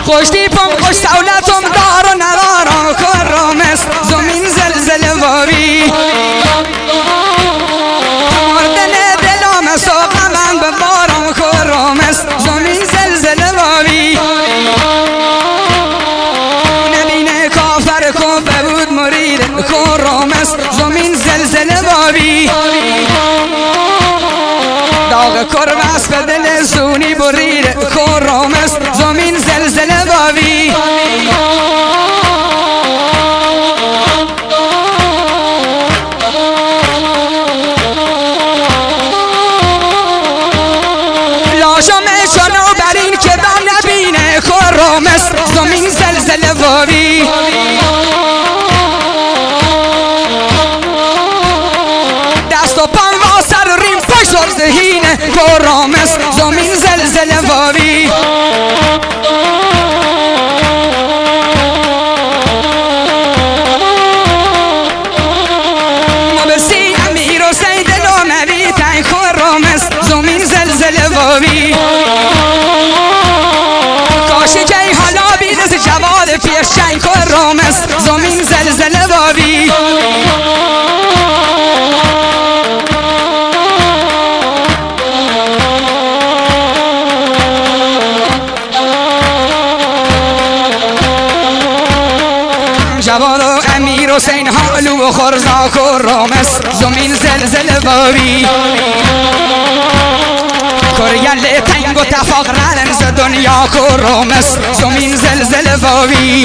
خوشتی پم خوش سولتم دار و ندارم کرم است زمین زلزله واری مردن دلم ساق من به بارم کرم است زمین زلزله واری نبینه کافر کفه بود مرید کرم است زمین زلزله واری داغ کرم است به دل سونی برید کرم است زمین زلزله واری لاشم چنو بر این که دم نبینه کرم است زمین زلزله واری دست و پم و سر ریم پشت ذهین کرم است زمین زلزله واری مبسی امیر و سید ناموی تن کرم است زمین زلزله واری کاشی که حالا بیدست جواد پیشچن کرم است زمین زلزله واری جواد و امیر حسین حالو و خرزا کرم است زمین زلزله واری کریل تنگ و تفاق رنز دنیا کرم است زمین زلزله واری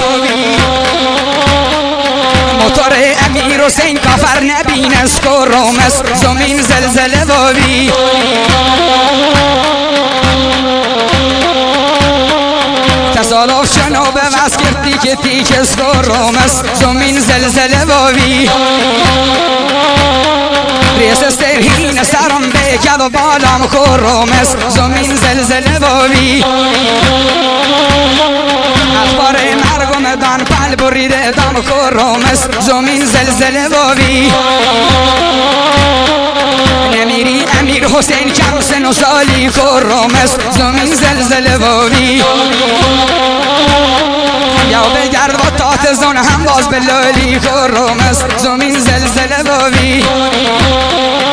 موتور امیر حسین کافر نبین است کرم است زمین زلزله واری تصالف شنو به وز کردی که تیک است کرم است زمین زلزله واری ریس سرهین سرم بکد و بالام کرم است زمین زلزله واری اخبار مرگ و مدان پل بریده دام کرم است زمین زلزله واری نمیری امیر حسین کم سن و سالی کرم است زمین زلزله واری یا بگرد و تات زن هم باز به لالی کرم است زمین زلزله واری